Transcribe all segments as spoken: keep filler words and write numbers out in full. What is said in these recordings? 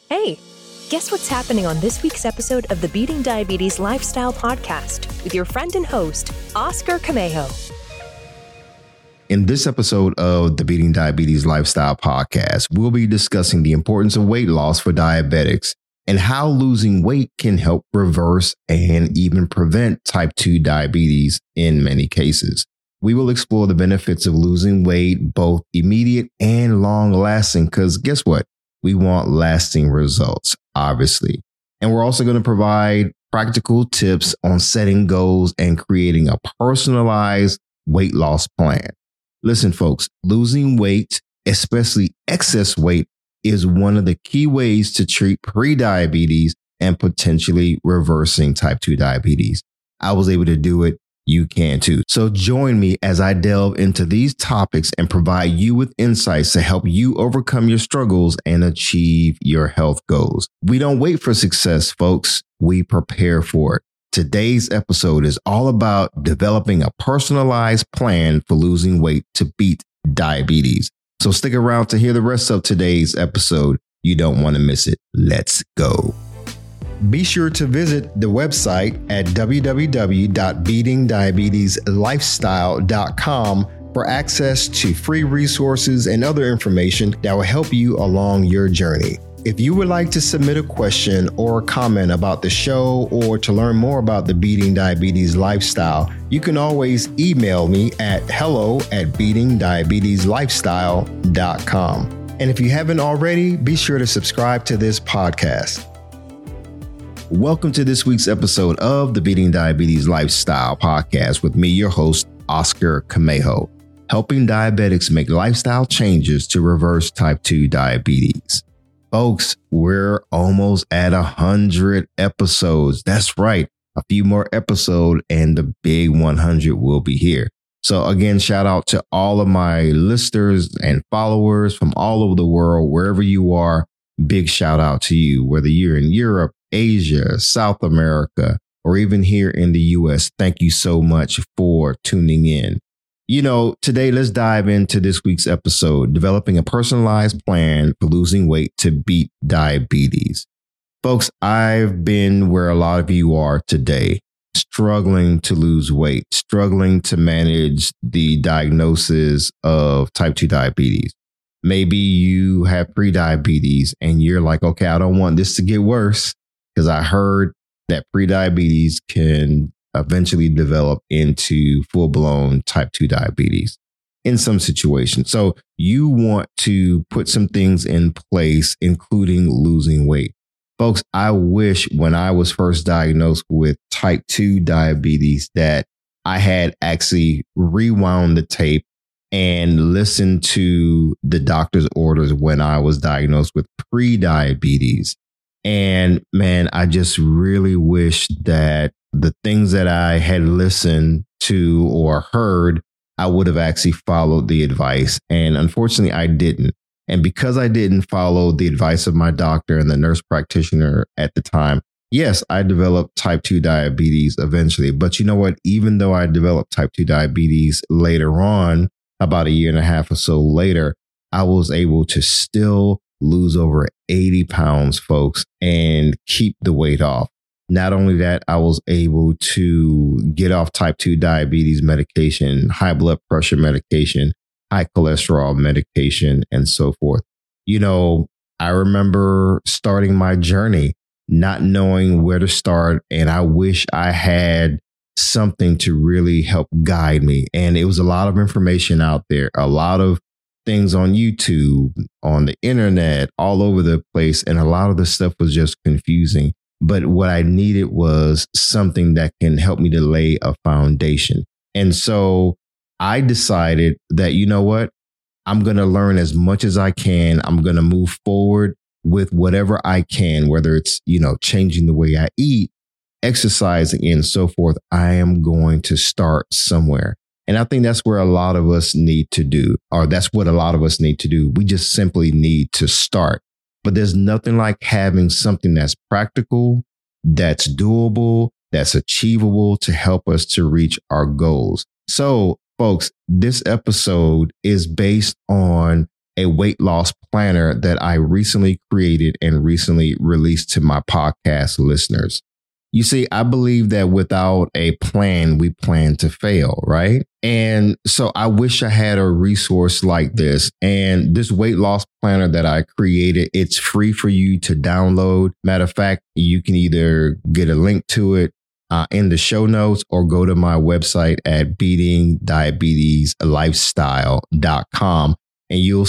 Hey, guess what's happening on this week's episode of the Beating Diabetes Lifestyle Podcast with your friend and host, Oscar Camejo. In this episode of the Beating Diabetes Lifestyle Podcast, we'll be discussing the importance of weight loss for diabetics and how losing weight can help reverse and even prevent type two diabetes in many cases. We will explore the benefits of losing weight, both immediate and long lasting, because guess what? We want lasting results, obviously. And we're also going to provide practical tips on setting goals and creating a personalized weight loss plan. Listen, folks, losing weight, especially excess weight, is one of the key ways to treat prediabetes and potentially reversing type two diabetes. I was able to do it. You can too. So join me as I delve into these topics and provide you with insights to help you overcome your struggles and achieve your health goals. We don't wait for success, folks. We prepare for it. Today's episode is all about developing a personalized plan for losing weight to beat diabetes. So stick around to hear the rest of today's episode. You don't want to miss it. Let's go. Be sure to visit the website at w w w dot beating diabetes lifestyle dot com for access to free resources and other information that will help you along your journey. If you would like to submit a question or comment about the show or to learn more about the Beating Diabetes Lifestyle, you can always email me at hello at beating diabetes lifestyle dot com. And if you haven't already, be sure to subscribe to this podcast. Welcome to this week's episode of the Beating Diabetes Lifestyle Podcast with me, your host, Oscar Camejo, helping diabetics make lifestyle changes to reverse type two diabetes. Folks, we're almost at a hundred episodes. That's right. A few more episodes and the big one hundred will be here. So again, shout out to all of my listeners and followers from all over the world, wherever you are. Big shout out to you, whether you're in Europe, Asia, South America, or even here in the U S. Thank you so much for tuning in. You know, today, let's dive into this week's episode, developing a personalized plan for losing weight to beat diabetes. Folks, I've been where a lot of you are today, struggling to lose weight, struggling to manage the diagnosis of type two diabetes. Maybe you have prediabetes and you're like, okay, I don't want this to get worse, because I heard that prediabetes can eventually develop into full-blown type two diabetes in some situations. So you want to put some things in place, including losing weight. Folks, I wish when I was first diagnosed with type two diabetes that I had actually rewound the tape and listened to the doctor's orders when I was diagnosed with prediabetes. And man, I just really wish that the things that I had listened to or heard, I would have actually followed the advice. And unfortunately, I didn't. And because I didn't follow the advice of my doctor and the nurse practitioner at the time, yes, I developed type two diabetes eventually. But you know what? Even though I developed type two diabetes later on, about a year and a half or so later, I was able to still lose over eighty pounds, folks, and keep the weight off. Not only that, I was able to get off type two diabetes medication, high blood pressure medication, high cholesterol medication, and so forth. You know, I remember starting my journey, not knowing where to start, and I wish I had something to really help guide me. And it was a lot of information out there, a lot of things on YouTube, on the internet, all over the place. And a lot of the stuff was just confusing. But what I needed was something that can help me to lay a foundation. And so I decided that, you know what, I'm going to learn as much as I can. I'm going to move forward with whatever I can, whether it's, you know, changing the way I eat, exercising and so forth. I am going to start somewhere. And I think that's where a lot of us need to do, or that's what a lot of us need to do. We just simply need to start. But there's nothing like having something that's practical, that's doable, that's achievable to help us to reach our goals. So, folks, this episode is based on a weight loss planner that I recently created and recently released to my podcast listeners. You see, I believe that without a plan, we plan to fail, right? And so I wish I had a resource like this. And this weight loss planner that I created, it's free for you to download. Matter of fact, you can either get a link to it uh, in the show notes or go to my website at beating diabetes lifestyle dot com. And you'll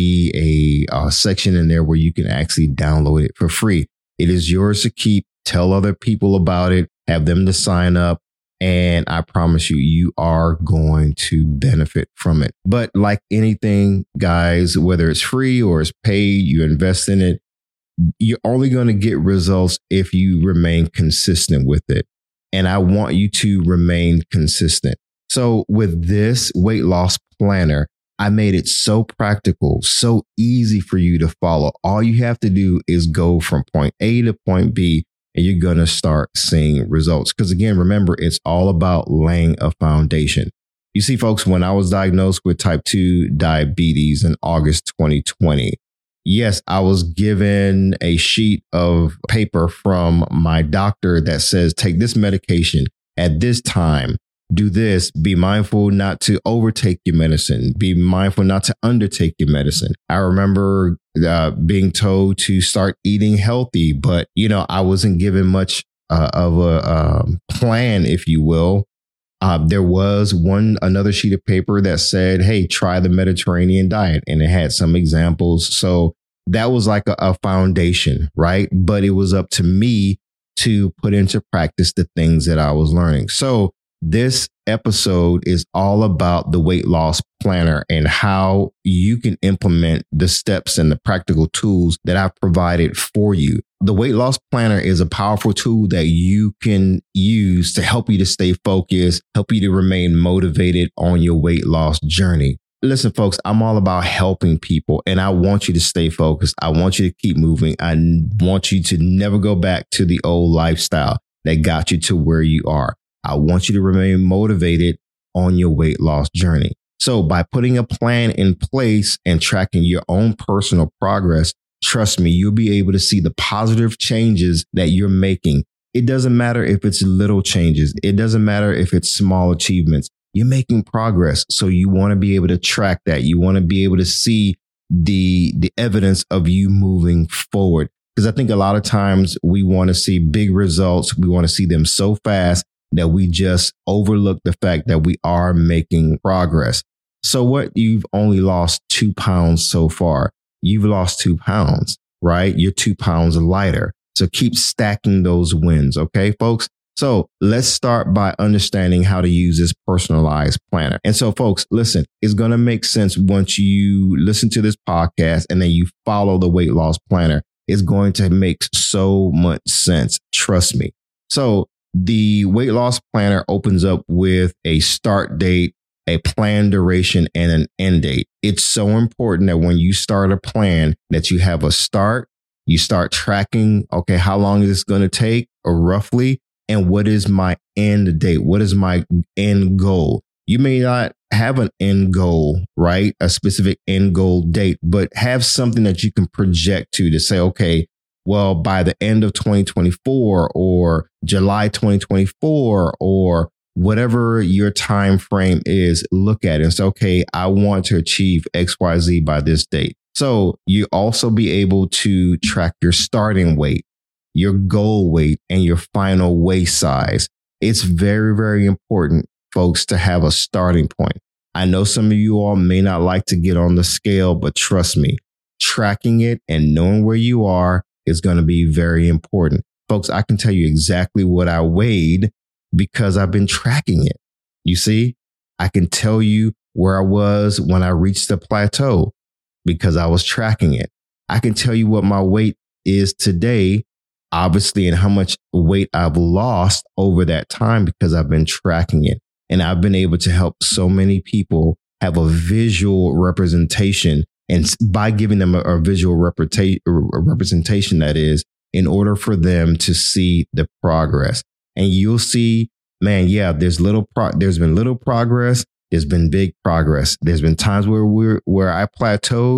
see a, a section in there where you can actually download it for free. It is yours to keep. Tell other people about it, have them to sign up. And I promise you, you are going to benefit from it. But like anything, guys, whether it's free or it's paid, you invest in it, you're only going to get results if you remain consistent with it. And I want you to remain consistent. So with this weight loss planner, I made it so practical, so easy for you to follow. All you have to do is go from point A to point B, and you're going to start seeing results. Because again, remember, it's all about laying a foundation. You see, folks, when I was diagnosed with type two diabetes in August twenty twenty, yes, I was given a sheet of paper from my doctor that says, take this medication at this time. Do this, be mindful not to overtake your medicine, be mindful not to undertake your medicine. I remember uh, being told to start eating healthy, but, you know, I wasn't given much uh, of a um, plan, if you will. Uh, there was one another sheet of paper that said, hey, try the Mediterranean diet. And it had some examples. So that was like a, a foundation, right? But it was up to me to put into practice the things that I was learning. So this episode is all about the weight loss planner and how you can implement the steps and the practical tools that I've provided for you. The weight loss planner is a powerful tool that you can use to help you to stay focused, help you to remain motivated on your weight loss journey. Listen, folks, I'm all about helping people and I want you to stay focused. I want you to keep moving. I want you to never go back to the old lifestyle that got you to where you are. I want you to remain motivated on your weight loss journey. So by putting a plan in place and tracking your own personal progress, trust me, you'll be able to see the positive changes that you're making. It doesn't matter if it's little changes. It doesn't matter if it's small achievements. You're making progress. So you want to be able to track that. You want to be able to see the, the evidence of you moving forward. Because I think a lot of times we want to see big results. We want to see them so fast that we just overlook the fact that we are making progress. So what? You've only lost two pounds so far. You've lost two pounds, right? You're two pounds lighter. So keep stacking those wins. Okay, folks. So let's start by understanding how to use this personalized planner. And so, folks, listen, it's going to make sense once you listen to this podcast and then you follow the weight loss planner. It's going to make so much sense. Trust me. So the weight loss planner opens up with a start date, a planned duration, and an end date. It's so important that when you start a plan that you have a start, you start tracking, okay, how long is this going to take or roughly? And what is my end date? What is my end goal? You may not have an end goal, right? A specific end goal date, but have something that you can project to, to say, okay, well, by the end of twenty twenty-four or July twenty twenty-four or whatever your time frame is, look at it and say, okay, I want to achieve X Y Z by this date. So you also be able to track your starting weight, your goal weight, and your final waist size. It's very, very important, folks, to have a starting point. I know some of you all may not like to get on the scale, but trust me, tracking it and knowing where you are is going to be very important. Folks, I can tell you exactly what I weighed because I've been tracking it. You see, I can tell you where I was when I reached the plateau because I was tracking it. I can tell you what my weight is today, obviously, and how much weight I've lost over that time because I've been tracking it. And I've been able to help so many people have a visual representation. And by giving them a, a visual representa- representation, that is, in order for them to see the progress. And you'll see, man, yeah, there's little, pro- there's been little progress. There's been big progress. There's been times where we're, where I plateaued,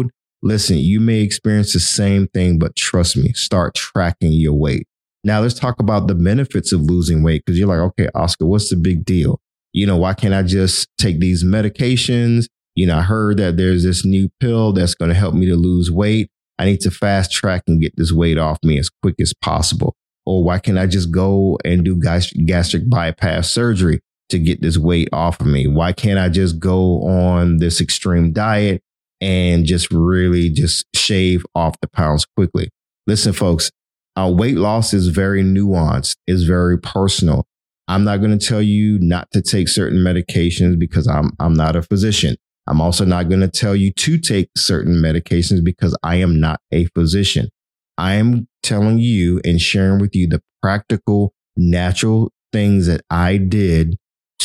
Listen, you may experience the same thing, but trust me, start tracking your weight. Now let's talk about the benefits of losing weight, because you're like, okay, Oscar, what's the big deal? You know, why can't I just take these medications? You know, I heard that there's this new pill that's going to help me to lose weight. I need to fast track and get this weight off me as quick as possible. Or why can't I just go and do gastric bypass surgery to get this weight off of me? Why can't I just go on this extreme diet and just really just shave off the pounds quickly? Listen, folks, uh, weight loss is very nuanced. It's very personal. I'm not going to tell you not to take certain medications because I'm I'm not a physician. I'm also not going to tell you to take certain medications because I am not a physician. I am telling you and sharing with you the practical, natural things that I did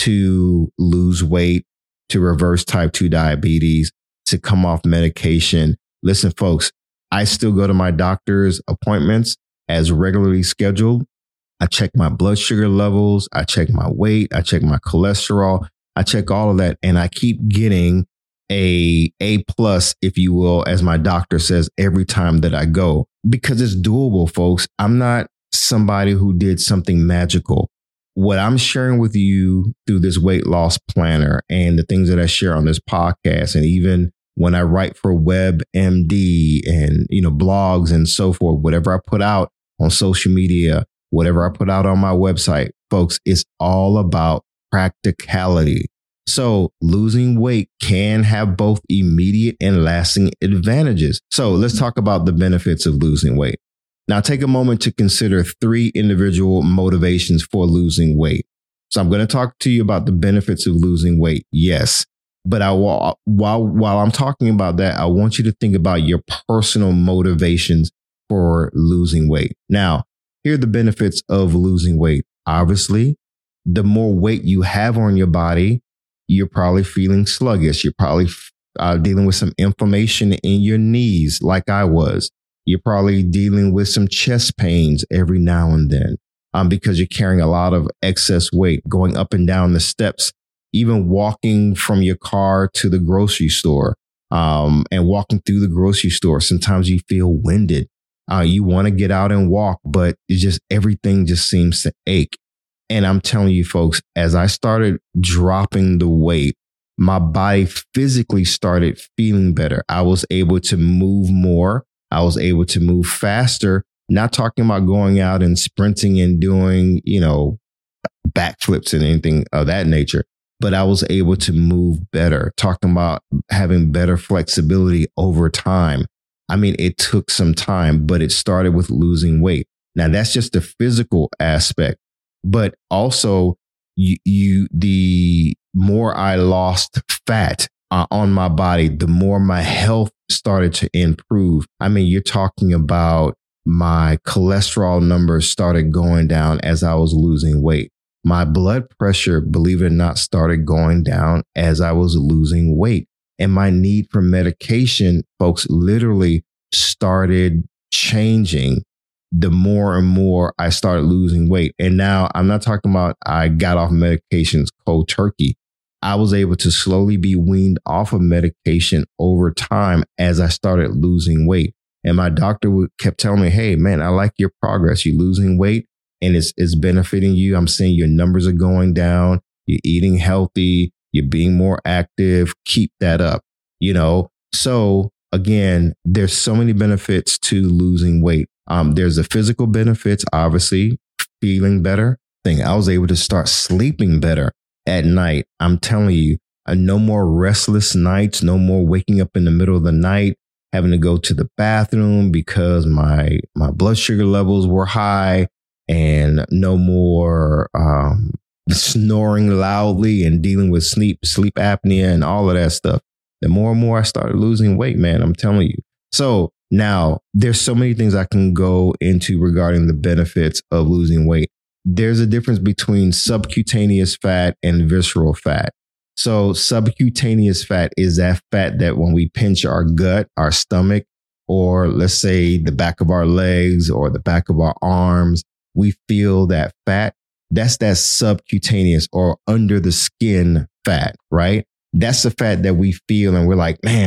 to lose weight, to reverse type two diabetes, to come off medication. Listen, folks, I still go to my doctor's appointments as regularly scheduled. I check my blood sugar levels. I check my weight. I check my cholesterol. I check all of that. And I keep getting a A plus, if you will, as my doctor says, every time that I go, because it's doable, folks. I'm not somebody who did something magical. What I'm sharing with you through this weight loss planner and the things that I share on this podcast, and even when I write for WebMD and, you know, blogs and so forth, whatever I put out on social media, whatever I put out on my website, folks, it's all about practicality. So losing weight can have both immediate and lasting advantages. So let's talk about the benefits of losing weight. Now, take a moment to consider three individual motivations for losing weight. So I'm going to talk to you about the benefits of losing weight. Yes. But I, while, while I'm talking about that, I want you to think about your personal motivations for losing weight. Now, here are the benefits of losing weight. Obviously, the more weight you have on your body, you're probably feeling sluggish. You're probably uh, dealing with some inflammation in your knees like I was. You're probably dealing with some chest pains every now and then um, because you're carrying a lot of excess weight going up and down the steps, even walking from your car to the grocery store um, and walking through the grocery store. Sometimes you feel winded. Uh, you want to get out and walk, but it's just everything just seems to ache. And I'm telling you, folks, as I started dropping the weight, my body physically started feeling better. I was able to move more. I was able to move faster, not talking about going out and sprinting and doing, you know, backflips and anything of that nature, but I was able to move better, talking about having better flexibility over time. I mean, it took some time, but it started with losing weight. Now, that's just the physical aspect. But also, you, you the more I lost fat uh, on my body, the more my health started to improve. I mean, you're talking about my cholesterol numbers started going down as I was losing weight. My blood pressure, believe it or not, started going down as I was losing weight. And my need for medication, folks, literally started changing the more and more I started losing weight. And now I'm not talking about I got off medications cold turkey. I was able to slowly be weaned off of medication over time as I started losing weight. And my doctor would, kept telling me, hey, man, I like your progress. You're losing weight and it's, it's benefiting you. I'm seeing your numbers are going down. You're eating healthy. You're being more active. Keep that up. You know, so again, there's so many benefits to losing weight. Um, there's the physical benefits, obviously, feeling better. Thing I was able to start sleeping better at night. I'm telling you, uh, no more restless nights, no more waking up in the middle of the night, having to go to the bathroom because my my blood sugar levels were high, and no more um, snoring loudly and dealing with sleep sleep apnea and all of that stuff. The more and more I started losing weight, man, I'm telling you. So now there's so many things I can go into regarding the benefits of losing weight. There's a difference between subcutaneous fat and visceral fat. So subcutaneous fat is that fat that when we pinch our gut, our stomach, or let's say the back of our legs or the back of our arms, we feel that fat. That's that subcutaneous or under the skin fat, right? That's the fat that we feel and we're like, man,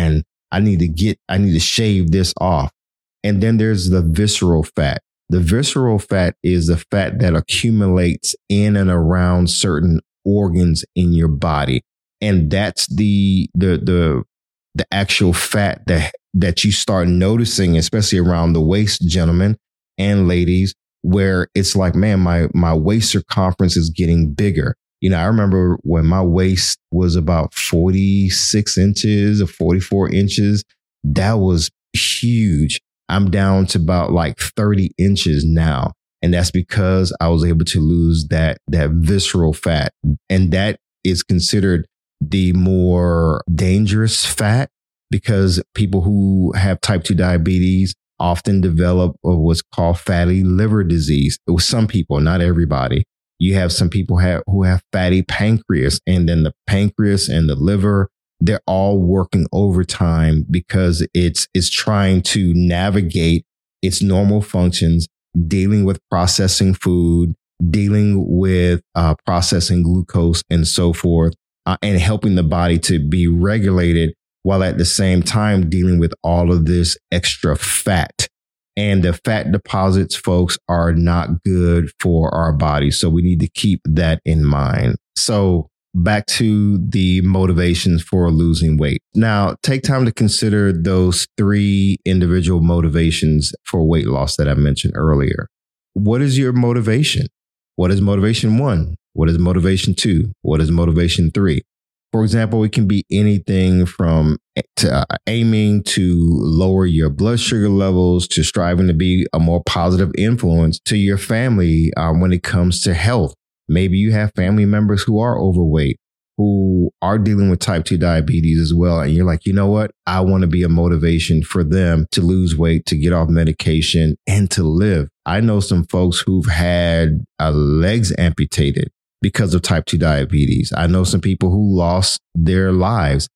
I need to get, I need to shave this off. And then there's the visceral fat. The visceral fat is the fat that accumulates in and around certain organs in your body. And that's the, the, the, the actual fat that, that you start noticing, especially around the waist, gentlemen and ladies, where it's like, man, my, my waist circumference is getting bigger. You know, I remember when my waist was about forty-six inches or forty-four inches, that was huge. I'm down to about like thirty inches now. And that's because I was able to lose that, that visceral fat. And that is considered the more dangerous fat, because people who have type two diabetes often develop what's called fatty liver disease. With some people, not everybody. You have some people have, who have fatty pancreas, and then the pancreas and the liver, they're all working overtime because it's, it's trying to navigate its normal functions, dealing with processing food, dealing with uh, processing glucose and so forth, uh, and helping the body to be regulated while at the same time dealing with all of this extra fat. And the fat deposits, folks, are not good for our body. So we need to keep that in mind. So back to the motivations for losing weight. Now, take time to consider those three individual motivations for weight loss that I mentioned earlier. What is your motivation? What is motivation one? What is motivation two? What is motivation three? For example, it can be anything from to, uh, aiming to lower your blood sugar levels, to striving to be a more positive influence to your family um, when it comes to health. Maybe you have family members who are overweight, who are dealing with type two diabetes as well. And you're like, you know what? I want to be a motivation for them to lose weight, to get off medication, and to live. I know some folks who've had uh, legs amputated because of type two diabetes. I know some people who lost their lives.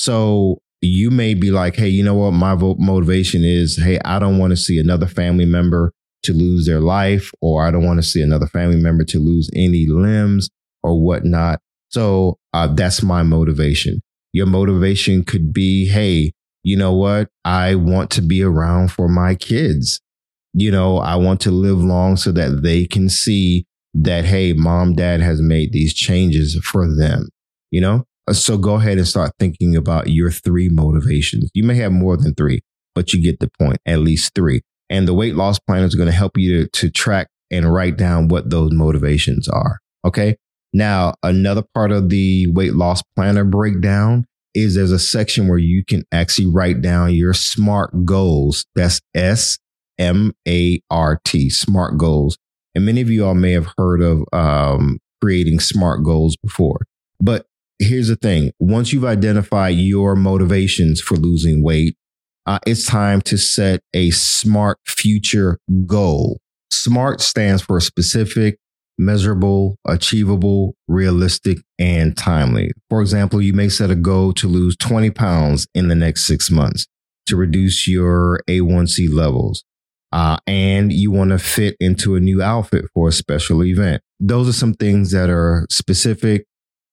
So you may be like, hey, you know what? My motivation is, hey, I don't want to see another family member to lose their life, or I don't want to see another family member to lose any limbs or whatnot. So uh, that's my motivation. Your motivation could be, hey, you know what? I want to be around for my kids. You know, I want to live long so that they can see that, hey, mom, dad has made these changes for them, you know? So go ahead and start thinking about your three motivations. You may have more than three, but you get the point, at least three. And the weight loss planner is going to help you to, to track and write down what those motivations are. Okay. Now, another part of the weight loss planner breakdown is there's a section where you can actually write down your SMART goals. That's S M A R T, SMART goals. And many of you all may have heard of um, creating SMART goals before. But here's the thing. Once you've identified your motivations for losing weight, uh, it's time to set a SMART future goal. SMART stands for specific, measurable, achievable, realistic, and timely. For example, you may set a goal to lose twenty pounds in the next six months to reduce your A one C levels. Uh, and you want to fit into a new outfit for a special event. Those are some things that are specific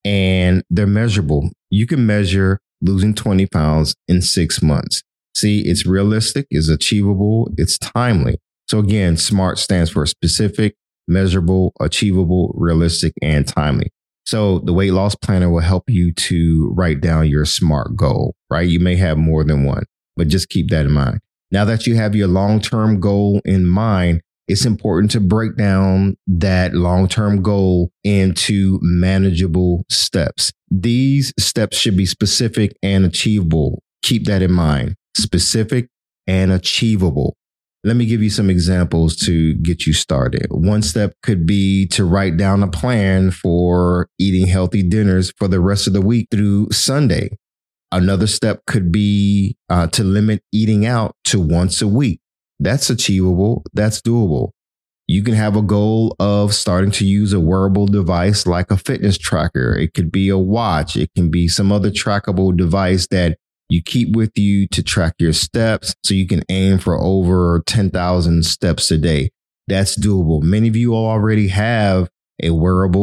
and they're measurable. You can measure losing twenty pounds in six months. See, it's realistic, it's achievable, it's timely. So again, SMART stands for specific, measurable, achievable, realistic, and timely. So the weight loss planner will help you to write down your SMART goal, right? You may have more than one, but just keep that in mind. Now that you have your long-term goal in mind, it's important to break down that long-term goal into manageable steps. These steps should be specific and achievable. Keep that in mind. Specific and achievable. Let me give you some examples to get you started. One step could be to write down a plan for eating healthy dinners for the rest of the week through Sunday. Another step could be uh, to limit eating out to once a week. That's achievable. That's doable. You can have a goal of starting to use a wearable device like a fitness tracker. It could be a watch. It can be some other trackable device that you keep with you to track your steps so you can aim for over ten thousand steps a day. That's doable. Many of you already have a wearable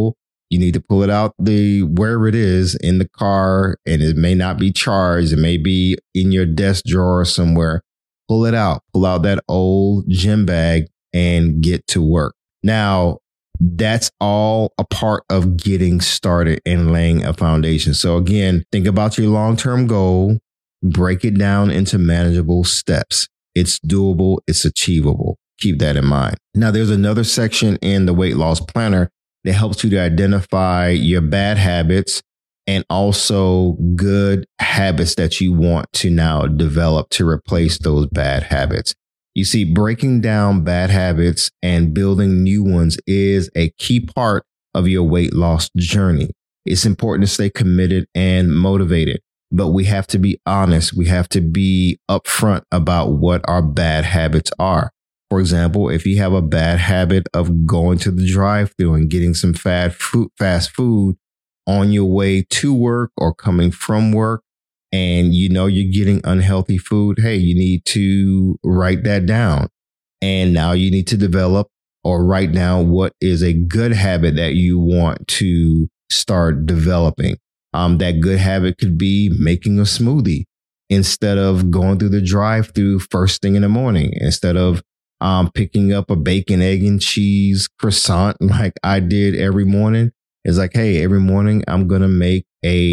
You need to pull it out the wherever it is in the car, and it may not be charged. It may be in your desk drawer somewhere. Pull it out. Pull out that old gym bag and get to work. Now, that's all a part of getting started and laying a foundation. So again, think about your long-term goal. Break it down into manageable steps. It's doable. It's achievable. Keep that in mind. Now, there's another section in the weight loss planner that helps you to identify your bad habits and also good habits that you want to now develop to replace those bad habits. You see, breaking down bad habits and building new ones is a key part of your weight loss journey. It's important to stay committed and motivated, but we have to be honest. We have to be upfront about what our bad habits are. For example, if you have a bad habit of going to the drive-thru and getting some fast food, fast food on your way to work or coming from work, and you know you're getting unhealthy food, hey, you need to write that down. And now you need to develop or write down what is a good habit that you want to start developing. Um, that good habit could be making a smoothie instead of going through the drive-thru first thing in the morning, instead of Um, picking up a bacon, egg, and cheese croissant like I did every morning. It's like, hey, every morning I'm going to make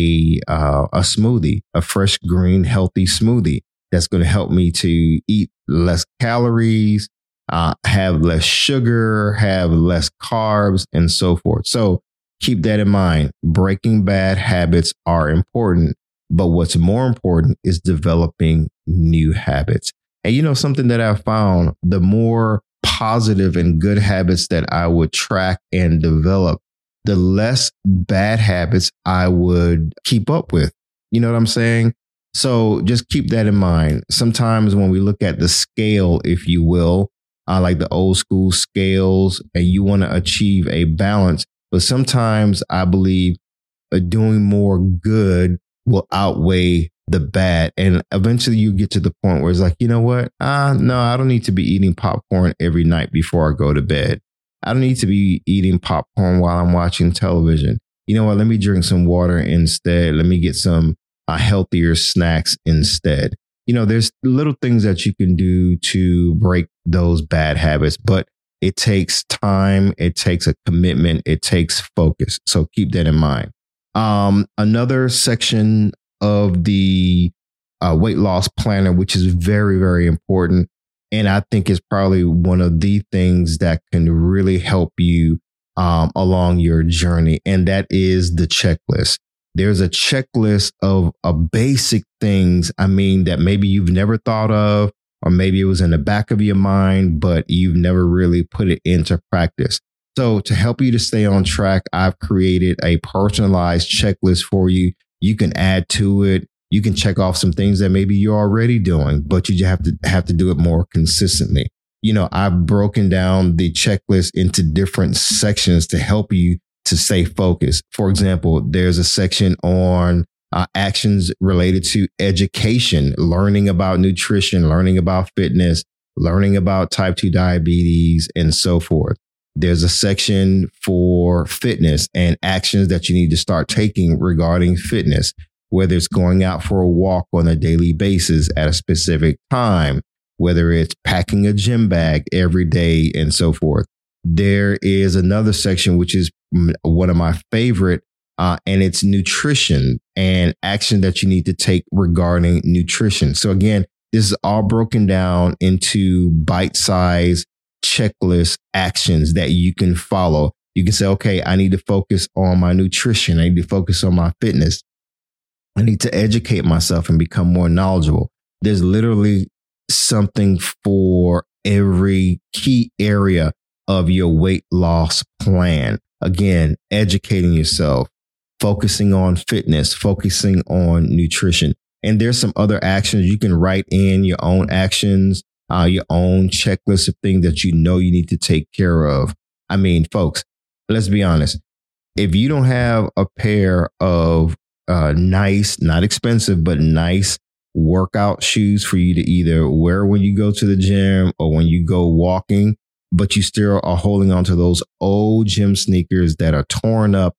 a uh, a smoothie, a fresh, green, healthy smoothie that's going to help me to eat less calories, uh, have less sugar, have less carbs, and so forth. So keep that in mind. Breaking bad habits are important, but what's more important is developing new habits. And you know, something that I found, the more positive and good habits that I would track and develop, the less bad habits I would keep up with. You know what I'm saying? So just keep that in mind. Sometimes when we look at the scale, if you will, uh, like the old school scales, and you want to achieve a balance, but sometimes I believe uh, doing more good will outweigh the bad. And eventually you get to the point where it's like, you know what? Uh, no, I don't need to be eating popcorn every night before I go to bed. I don't need to be eating popcorn while I'm watching television. You know what? Let me drink some water instead. Let me get some uh, healthier snacks instead. You know, there's little things that you can do to break those bad habits, but it takes time. It takes a commitment. It takes focus. So keep that in mind. Um, another section of the uh, weight loss planner, which is very, very important. And I think is probably one of the things that can really help you um, along your journey. And that is the checklist. There's a checklist of, of basic things, I mean, that maybe you've never thought of, or maybe it was in the back of your mind, but you've never really put it into practice. So to help you to stay on track, I've created a personalized checklist for you. You can add to it. You can check off some things that maybe you're already doing, but you just have to have to do it more consistently. You know, I've broken down the checklist into different sections to help you to stay focused. For example, there's a section on uh, actions related to education, learning about nutrition, learning about fitness, learning about type two diabetes, and so forth. There's a section for fitness and actions that you need to start taking regarding fitness, whether it's going out for a walk on a daily basis at a specific time, whether it's packing a gym bag every day and so forth. There is another section, which is one of my favorite, uh, and it's nutrition and action that you need to take regarding nutrition. So again, this is all broken down into bite-sized checklist actions that you can follow. You can say, okay, I need to focus on my nutrition. I need to focus on my fitness. I need to educate myself and become more knowledgeable. There's literally something for every key area of your weight loss plan. Again, educating yourself, focusing on fitness, focusing on nutrition. And there's some other actions you can write in your own actions, uh, your own checklist of things that you know you need to take care of. I mean, folks, let's be honest. If you don't have a pair of uh, nice, not expensive, but nice workout shoes for you to either wear when you go to the gym or when you go walking, but you still are holding on to those old gym sneakers that are torn up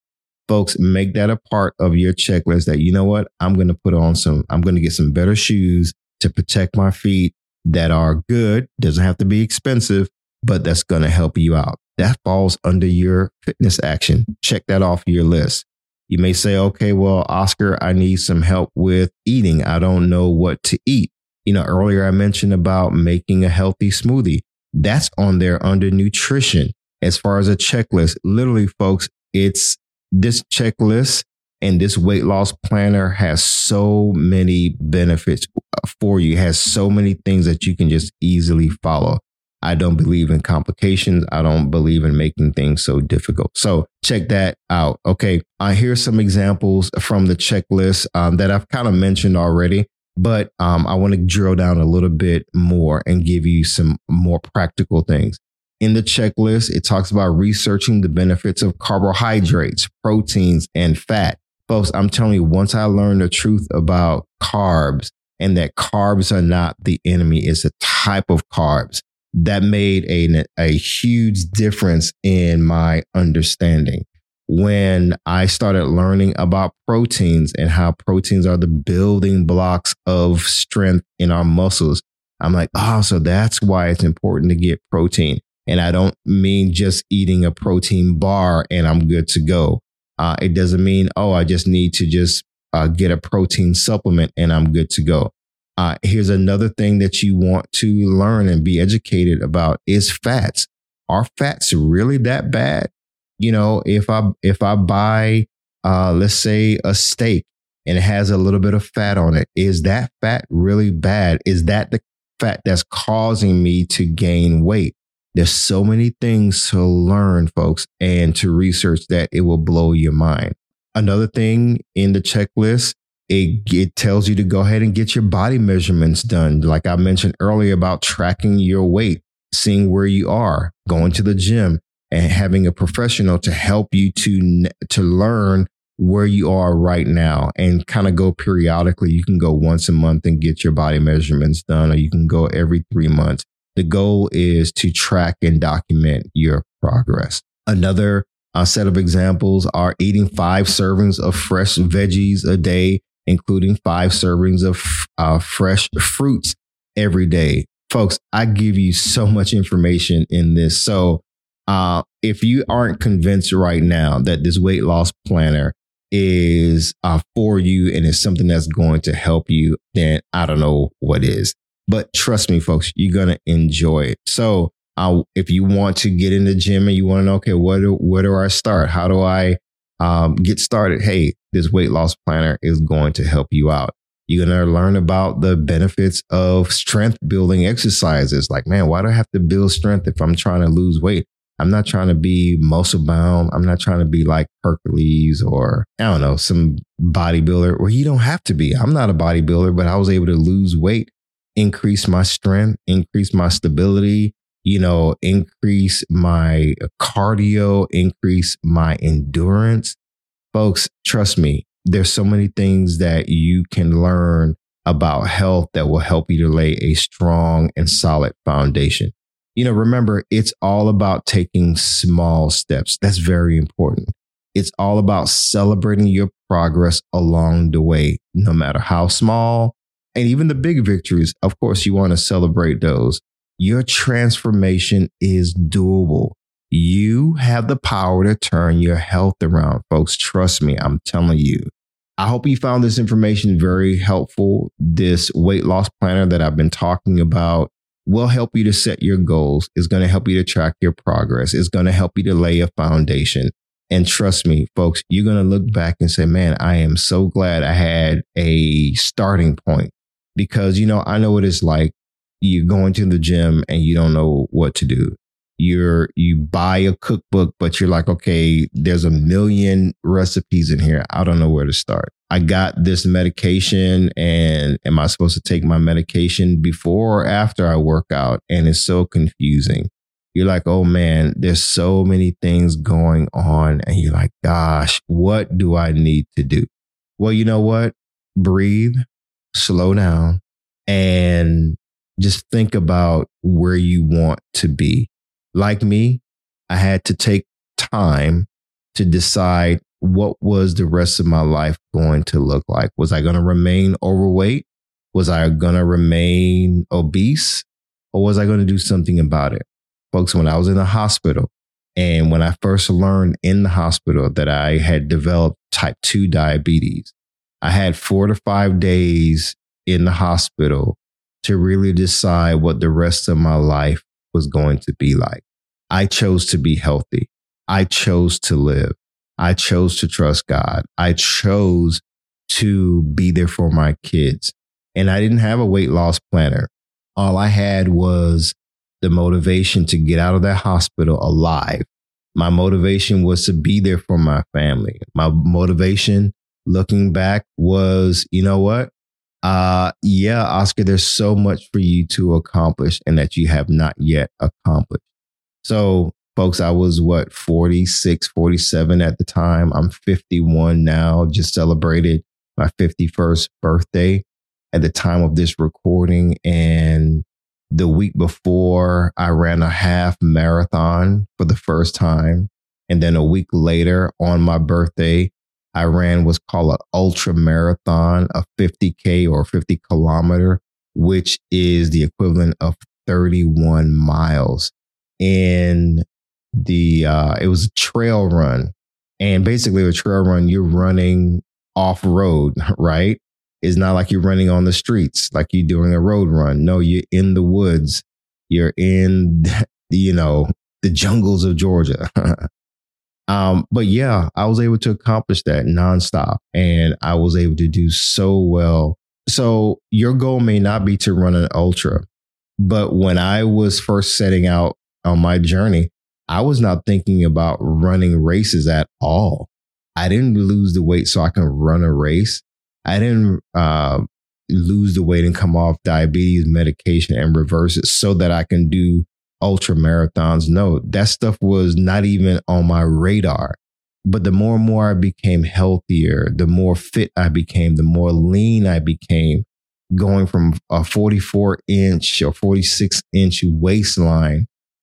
Folks, make that a part of your checklist that, you know what, I'm going to put on some, I'm going to get some better shoes to protect my feet that are good. Doesn't have to be expensive, but that's going to help you out. That falls under your fitness action. Check that off your list. You may say, okay, well, Oscar, I need some help with eating. I don't know what to eat. You know, earlier I mentioned about making a healthy smoothie. That's on there under nutrition. As far as a checklist, literally, folks, it's this checklist and this weight loss planner has so many benefits for you. It has so many things that you can just easily follow. I don't believe in complications. I don't believe in making things so difficult. So check that out. Okay. Uh, here's some examples from the checklist um, that I've kind of mentioned already, but um, I want to drill down a little bit more and give you some more practical things. In the checklist, it talks about researching the benefits of carbohydrates, proteins, and fat. Folks, I'm telling you, once I learned the truth about carbs and that carbs are not the enemy, it's a type of carbs, that made a, a huge difference in my understanding. When I started learning about proteins and how proteins are the building blocks of strength in our muscles, I'm like, oh, so that's why it's important to get protein. And I don't mean just eating a protein bar and I'm good to go. Uh, it doesn't mean, oh, I just need to just uh, get a protein supplement and I'm good to go. Uh, here's another thing that you want to learn and be educated about is fats. Are fats really that bad? You know, if I if I buy, uh, let's say a steak and it has a little bit of fat on it, is that fat really bad? Is that the fat that's causing me to gain weight? There's so many things to learn, folks, and to research that it will blow your mind. Another thing in the checklist, it, it tells you to go ahead and get your body measurements done. Like I mentioned earlier about tracking your weight, seeing where you are, going to the gym and having a professional to help you to, to learn where you are right now and kind of go periodically. You can go once a month and get your body measurements done, or you can go every three months. The goal is to track and document your progress. Another uh, set of examples are eating five servings of fresh veggies a day, including five servings of uh, fresh fruits every day. Folks, I give you so much information in this. So uh, if you aren't convinced right now that this weight loss planner is uh, for you and is something that's going to help you, then I don't know what is. But trust me, folks, you're going to enjoy it. So uh, if you want to get in the gym and you want to know, okay, where do, where do I start? How do I um, get started? Hey, this weight loss planner is going to help you out. You're going to learn about the benefits of strength building exercises. Like, man, why do I have to build strength if I'm trying to lose weight? I'm not trying to be muscle bound. I'm not trying to be like Hercules or, I don't know, some bodybuilder. Well, you don't have to be. I'm not a bodybuilder, but I was able to lose weight, increase my strength, increase my stability, you know, increase my cardio, increase my endurance. Folks, trust me, there's so many things that you can learn about health that will help you to lay a strong and solid foundation. You know, remember, it's all about taking small steps. That's very important. It's all about celebrating your progress along the way, no matter how small. And even the big victories, of course, you want to celebrate those. Your transformation is doable. You have the power to turn your health around, folks. Trust me, I'm telling you. I hope you found this information very helpful. This weight loss planner that I've been talking about will help you to set your goals. It's going to help you to track your progress. It's going to help you to lay a foundation. And trust me, folks, you're going to look back and say, man, I am so glad I had a starting point. Because, you know, I know what it's like. You're going to the gym and you don't know what to do. You're, you buy a cookbook, but you're like, okay, there's a million recipes in here. I don't know where to start. I got this medication, and am I supposed to take my medication before or after I work out? And it's so confusing. You're like, oh man, there's so many things going on. And you're like, gosh, what do I need to do? Well, you know what? Breathe, slow down, and just think about where you want to be. Like me, I had to take time to decide what was the rest of my life going to look like? Was I going to remain overweight? Was I going to remain obese? Or was I going to do something about it? Folks, when I was in the hospital and when I first learned in the hospital that I had developed type two diabetes, I had four to five days in the hospital to really decide what the rest of my life was going to be like. I chose to be healthy. I chose to live. I chose to trust God. I chose to be there for my kids. And I didn't have a weight loss planner. All I had was the motivation to get out of that hospital alive. My motivation was to be there for my family. My motivation, looking back, was, you know what? Uh, yeah, Oscar, there's so much for you to accomplish and that you have not yet accomplished. So, folks, I was what, forty-six, forty-seven at the time. I'm fifty-one now, just celebrated my fifty-first birthday at the time of this recording. And the week before, I ran a half marathon for the first time. And then a week later, on my birthday, I ran what's called an ultra marathon, a fifty K or fifty kilometer, which is the equivalent of thirty-one miles. And the uh, it was a trail run. And basically a trail run, you're running off road, right? It's not like you're running on the streets like you're doing a road run. No, you're in the woods. You're in, you know, the jungles of Georgia. um, but yeah, I was able to accomplish that nonstop. And I was able to do so well. So your goal may not be to run an ultra. But when I was first setting out on my journey, I was not thinking about running races at all. I didn't lose the weight so I can run a race. I didn't uh, lose the weight and come off diabetes medication and reverse it so that I can do ultra marathons. No, that stuff was not even on my radar. But the more and more I became healthier, the more fit I became, the more lean I became, going from a forty-four inch or forty-six inch waistline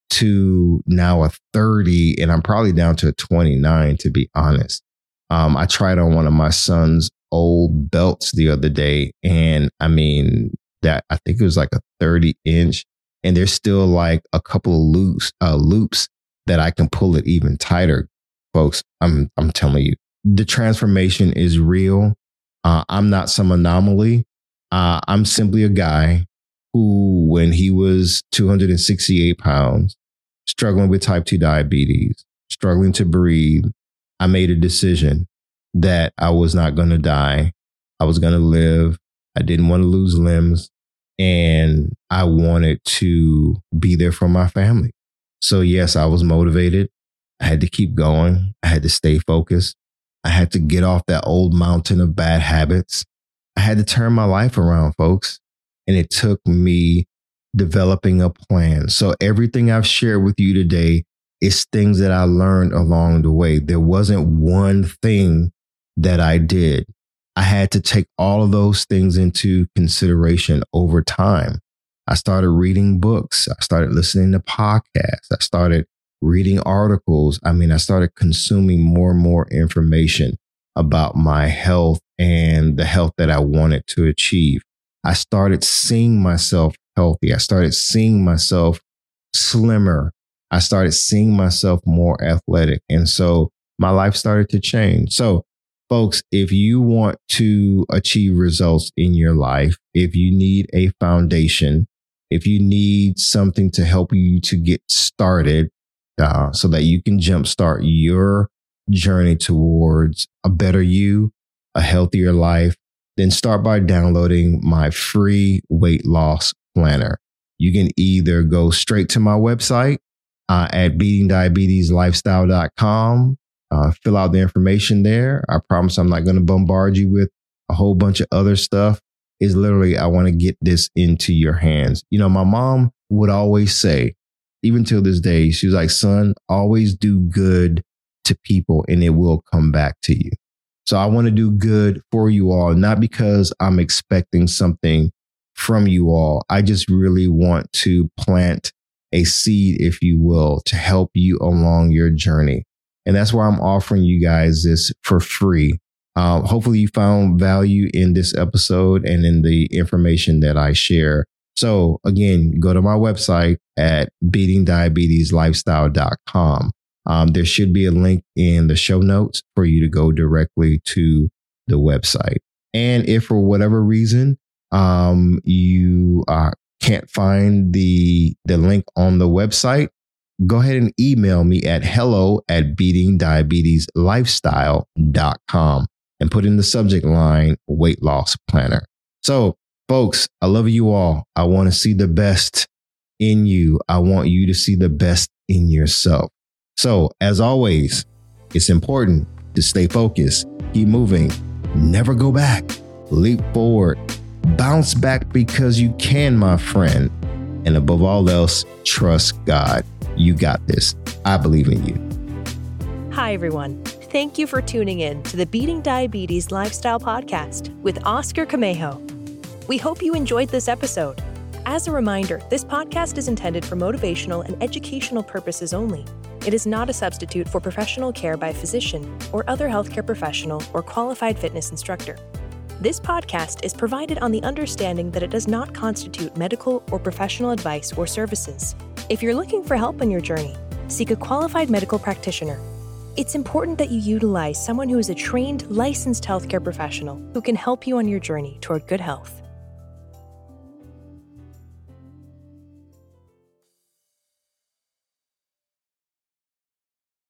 to now a thirty, and I'm probably down to a twenty-nine, to be honest. Um, I tried on one of my son's old belts the other day, and I mean that I think it was like a thirty inch, and there's still like a couple of loops, uh, loops that I can pull it even tighter. Folks, I'm I'm telling you, the transformation is real. Uh, I'm not some anomaly. Uh, I'm simply a guy who, when he was two hundred sixty-eight pounds, struggling with type two diabetes, struggling to breathe, I made a decision that I was not going to die. I was going to live. I didn't want to lose limbs, and I wanted to be there for my family. So yes, I was motivated. I had to keep going. I had to stay focused. I had to get off that old mountain of bad habits. I had to turn my life around, folks. And it took me developing a plan. So everything I've shared with you today is things that I learned along the way. There wasn't one thing that I did. I had to take all of those things into consideration over time. I started reading books. I started listening to podcasts. I started reading articles. I mean, I started consuming more and more information about my health and the health that I wanted to achieve. I started seeing myself healthy. I started seeing myself slimmer. I started seeing myself more athletic. And so my life started to change. So folks, if you want to achieve results in your life, if you need a foundation, if you need something to help you to get started uh, so that you can jumpstart your journey towards a better you, a healthier life, then start by downloading my free weight loss planner. You can either go straight to my website uh, at beating diabetes lifestyle dot com. Uh, fill out the information there. I promise I'm not going to bombard you with a whole bunch of other stuff. It's literally, I want to get this into your hands. You know, my mom would always say, even till this day, she was like, son, always do good to people and it will come back to you. So I want to do good for you all, not because I'm expecting something from you all. I just really want to plant a seed, if you will, to help you along your journey. And that's why I'm offering you guys this for free. Uh, hopefully you found value in this episode and in the information that I share. So again, go to my website at beating diabetes lifestyle dot com. Um, there should be a link in the show notes for you to go directly to the website. And if for whatever reason um, you uh, can't find the, the link on the website, go ahead and email me at hello at beating diabetes lifestyle dot com and put in the subject line weight loss planner. So folks, I love you all. I want to see the best in you. I want you to see the best in yourself. So as always, it's important to stay focused, keep moving, never go back, leap forward, bounce back because you can, my friend. And above all else, trust God. You got this. I believe in you. Hi, everyone. Thank you for tuning in to the Beating Diabetes Lifestyle Podcast with Oscar Camejo. We hope you enjoyed this episode. As a reminder, this podcast is intended for motivational and educational purposes only. It is not a substitute for professional care by a physician or other healthcare professional or qualified fitness instructor. This podcast is provided on the understanding that it does not constitute medical or professional advice or services. If you're looking for help on your journey, seek a qualified medical practitioner. It's important that you utilize someone who is a trained, licensed healthcare professional who can help you on your journey toward good health.